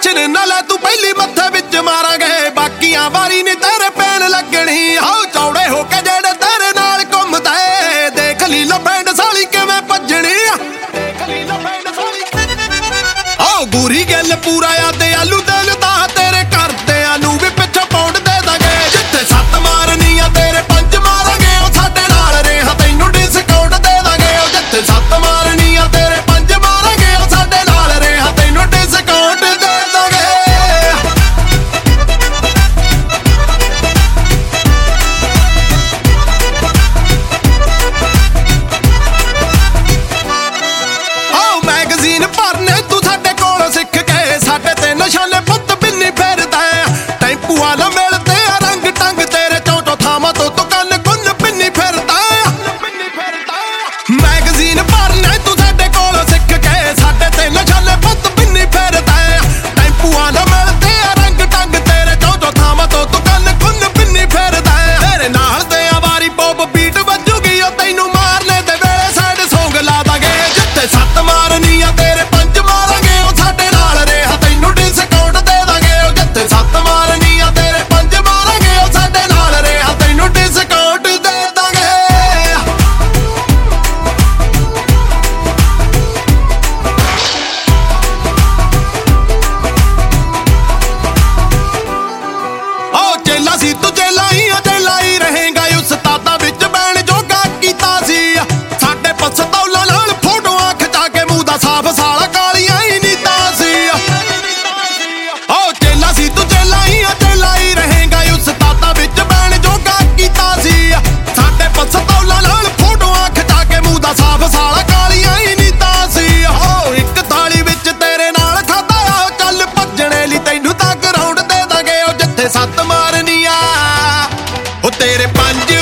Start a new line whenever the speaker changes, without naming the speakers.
tension ਨਾ ਲੈ ਤੂੰ ਪਹਿਲੀ ਮੱਥੇ ਵਿੱਚ ਮਾਰਾਂਗੇ ਬਾਕੀਆਂ ਵਾਰੀ ਨੀ ਤੇਰੇ ਪੈਣ ਲੱਗਣੀ ਹਾਉ ਚੌੜੇ ਹੋ ਕੇ ਜਿਹੜੇ ਤੇਰੇ ਨਾਲ ਘੁੰਮਦਾ ਏ ਦੇਖ ਲਈ ਲਪੈਂਡ ਸਾਲੀ ਕਿਵੇਂ ਭੱਜਣੀ ਦੇਖ ਲਈ ਲਪੈਂਡ ਸਾਲੀ ਆਓ ਗੂਰੀ ਗੱਲ ਪੂਰਾ ਆ ਤੇ ਆਲੂ ਦਿਲ ਦਾ ਤੇਰੇ ਘਰਦਿਆਂ ਨੂੰ ਵੀ ਪਿੱਛੇ ਪੌਂਡ ਦੇ ਦਾਂਗੇ ਜਿੱਥੇ ਸੱਤ ਮਾਰਨੀ ਆ ਤੇਰੇ ਪੰਜ ਮਾਰਾਂਗੇ ਉਹ ਸਾਡੇ ਨਾਲ ਰਿਹਾ ਤੈਨੂੰ ਡਿਸਕਾਊਂਟ ਦੇ ਦਾਂਗੇ ਉਹ ਜਿੱਥੇ ਸੱਤ ਮਾਰਨੀ ਆ ਤੇਰੇ ਪੰਜ ਮਾਰਾਂਗੇ ਉਹ ਸਾਡੇ ਨਾਲ ਰਿਹਾ ਤੈਨੂੰ ਡਿਸਕਾਊਂਟ ਦੇ ਦਾਂਗੇ ਆਓ ਮੈਗਜ਼ੀਨ ਭਰਨੇ ਤੂੰ ਸਾਡੇ ਕੋਲੋਂ ਸਿੱਖ ਕੇ ਸਾਡੇ ਤੇ ਨਿਸ਼ਾਨੇ ਪੁੱਤ ਬਿੰਨੀ ਫੇਰਦਾ ਟੈਂਪੂ ਵਾਲਾ ਮਿਲਦੇ ਆ ਰੰਗ ਟੰਗ ਤੇਰੇ ਚੌਂ ਥਾਵਾਂ ਤੋਂ ਤੂੰ ਕੰਨ ਗੁੰਨ ਬਿੰਨੀ ਫਿਰਦਾ ਮੈਗਜ਼ੀਨ ਭਰਨੇ ਤੂੰ ਸਾਡੇ ਕੋਲੋਂ ਸਿੱਖ ਕੇ ਸਾਡੇ ਤੇ ਨਿਸ਼ਾਨੇ ਪੁੱਤ ਬਿੰਨੀ ਫੇਰਦਾ ਟੈਂਪੂ ਵਾਲਾ ਮਿਲਦੇ ਆ ਰੰਗ ਟੰਗ ਤੇਰੇ ਚੌਂ ਥਾਵਾਂ ਤੋਂ ਤੂੰ ਕੰਨ ਗੁੰਨ ਬਿੰਨੀ ਫਿਰਦਾ ਤੇਰੇ ਨਾਲ ਤੇ ਆਵਾਰੀ ਪੌਪ ਬੀਟ ਵੱਜੂਗੀ ਉਹ ਤੈਨੂੰ ਮਾਰਨੇ ਦੇ ਵੇਲੇ ਸਾਈਡ ਸੌਂਗ ਲਾ ਦਾਂਗੇ ਜਿੱਥੇ ਸੱਤ ਮਾਰਨੀ ਆ ਤੇਰੇ ਪੰਜ ਮਾਰਾਂਗੇ ਉਹ ਸਾਡੇ ਨਾਲ ਰਿਹਾ ਤੈਨੂੰ ਡਿਸਕਾਊਂਟ ਦੇ ਦਾਂਗੇ ਉਹ ਜਿੱਥੇ ਸੱਤ ਮਾਰਨੀ ਆ ਤੇਰੇ ਪੰਜ ਮਾਰਾਂਗੇ ਉਹ ਸਾਡੇ ਨਾਲ ਰਿਹਾ ਤੈਨੂੰ ਡਿਸਕਾਊਂਟ ਦੇ ਦਾਂਗੇ ਓ ਚੇਲਾ ਸੀ ਤੂੰ ਚੇਲਾ ਹੀ ਰਹੇਗਾ ਉਸਤਾਦਾਂ ਵਿੱਚ ਬੈਣ ਜੋਗਾ ਕੀਤਾ ਸੀ ਸਾਡੇ ਪਸਤੌਲਾਂ ਨਾਲ ਫੋਟੋਆਂ ਖਿਚਾ ਕੇ ਮੂੰਹ ਦਾ ਸਾਫ ਸਾਲਾ ਕਾਲੀਆਂ ਹੀ ਨੀਤਾਂ ਸੀ ਓ ਚੇਲਾ ਸੀ ਤੂੰ ਚੇਲਾ ਹੀ ਰਹੇਗਾ ਉਸਤਾਦਾਂ ਵਿੱਚ ਬੈਣ ਜੋਗਾ ਕੀਤਾ ਸੀ ਸਾਡੇ ਪਸਤੌਲਾਂ ਨਾਲ ਫੋਟੋਆਂ ਖਿਚਾ ਕੇ ਮੂੰਹ ਦਾ ਸਾਫ ਸਾਲਾ ਕਾਲੀਆਂ ਹੀ ਨੀਤਾਂ ਸੀ ਓ ਇੱਕ ਥਾਲੀ ਵਿੱਚ ਤੇਰੇ ਨਾਲ ਖਾਦਾ ਆ ਚੱਲ ਭੱਜਣੇ ਲਈ ਤੈਨੂੰ ਤਾਂ ਗਰਾਊਂਡ ਦੇ ਦਾਂਗੇ ਉਹ ਜਿੱਥੇ ਸੱਤ ਮਾਰਨੀ ਆ ਉਹ ਤੇਰੇ ਪੰਜ